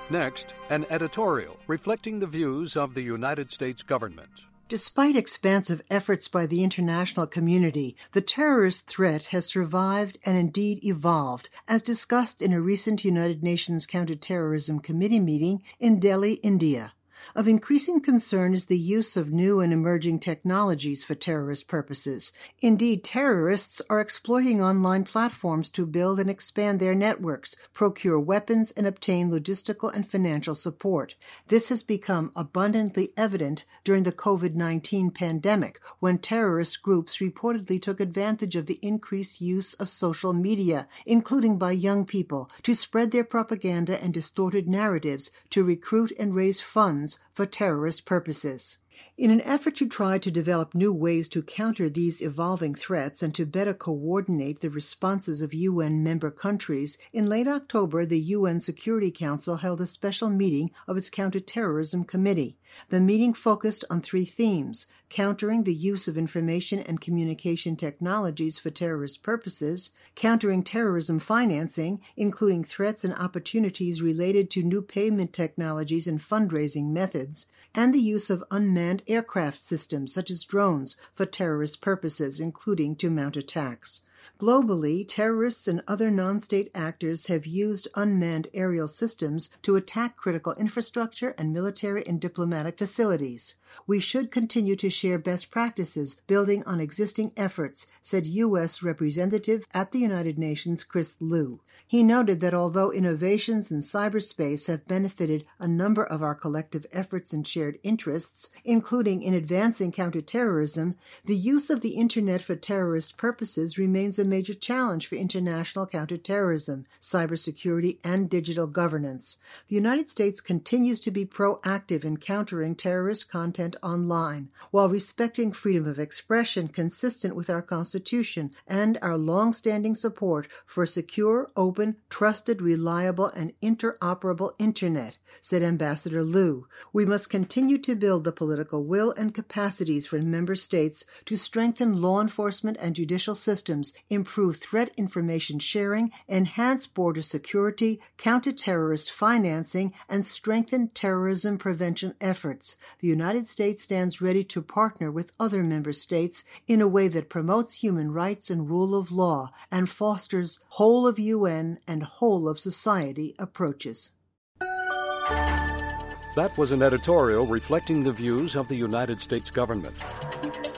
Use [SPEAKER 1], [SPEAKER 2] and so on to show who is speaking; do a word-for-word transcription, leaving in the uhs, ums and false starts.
[SPEAKER 1] Next, an editorial reflecting the views of the United States government.
[SPEAKER 2] Despite expansive efforts by the international community, the terrorist threat has survived and indeed evolved, as discussed in a recent United Nations Counterterrorism Committee meeting in Delhi, India. Of increasing concern is the use of new and emerging technologies for terrorist purposes. Indeed, terrorists are exploiting online platforms to build and expand their networks, procure weapons, and obtain logistical and financial support. This has become abundantly evident during the COVID nineteen pandemic, when terrorist groups reportedly took advantage of the increased use of social media, including by young people, to spread their propaganda and distorted narratives, to recruit and raise funds for terrorist purposes. In an effort to try to develop new ways to counter these evolving threats and to better coordinate the responses of U N member countries, in late October, the U N Security Council held a special meeting of its Counterterrorism Committee. The meeting focused on three themes: countering the use of information and communication technologies for terrorist purposes, countering terrorism financing, including threats and opportunities related to new payment technologies and fundraising methods, and the use of unmanned aircraft systems such as drones for terrorist purposes, including to mount attacks. Globally, terrorists and other non-state actors have used unmanned aerial systems to attack critical infrastructure and military and diplomatic facilities. We should continue to share best practices, building on existing efforts, said U S Representative at the United Nations Chris Lu. He noted that although innovations in cyberspace have benefited a number of our collective efforts and shared interests, including in advancing counterterrorism, the use of the Internet for terrorist purposes remains a major challenge for international counterterrorism, cybersecurity, and digital governance. The United States continues to be proactive in countering terrorist content online, while respecting freedom of expression consistent with our Constitution and our long-standing support for a secure, open, trusted, reliable, and interoperable Internet, said Ambassador Lu. We must continue to build the political will and capacities for member states to strengthen law enforcement and judicial systems, improve threat information sharing, enhance border security, counter terrorist financing, and strengthen terrorism prevention efforts. The United States stands ready to partner with other member states in a way that promotes human rights and rule of law and fosters whole of U N and whole of society approaches.
[SPEAKER 1] That was an editorial reflecting the views of the United States government.